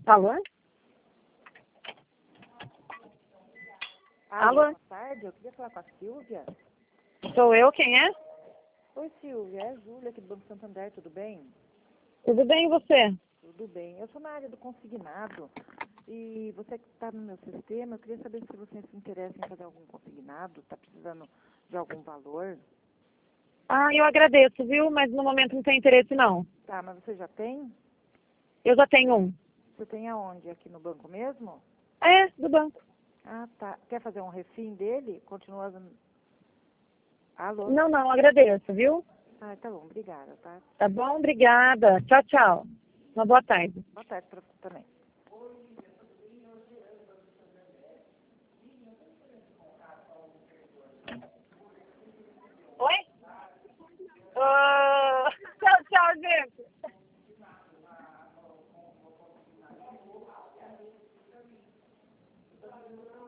Alô? Alô? Boa tarde, eu queria falar com a Silvia. Sou eu, quem é? Oi, Silvia, é a Júlia aqui do Banco Santander, tudo bem? Tudo bem e você? Tudo bem. Eu sou na área do consignado e você que está no meu sistema, eu queria saber se você se interessa em fazer algum consignado, está precisando de algum valor. Ah, eu agradeço, viu? Mas no momento não tem interesse, não. Tá, mas você já tem? Eu já tenho um. Você tem aonde? Aqui no banco mesmo? É, do banco. Ah, tá. Quer fazer um refim dele? Continua... Alô? Não, agradeço, viu? Ah, tá bom, obrigada, tá? Tá bom? Obrigada. Tchau, tchau. Uma boa tarde. Boa tarde para você também. Oi? Tchau, tchau, gente.